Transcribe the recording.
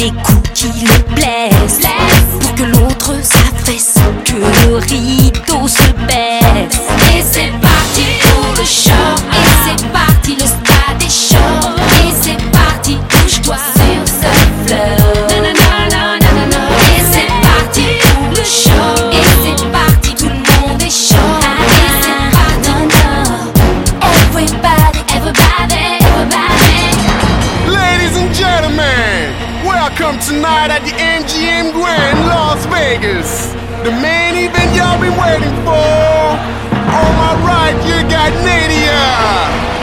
des coups qui le blessent, pour que l'autre s'affaisse, que le rideau se baisse. Et c'est parti pour le show, et c'est parti, le stade est chaud, et c'est parti, bouge-toi sur ce flow. Et c'est parti pour le show, et c'est parti, tout le monde est chaud. Et c'est parti, everybody. Ladies and gentlemen, welcome tonight at the MGM Grand, Las Vegas. The main event y'all been waiting for. On my right, you got Nadia.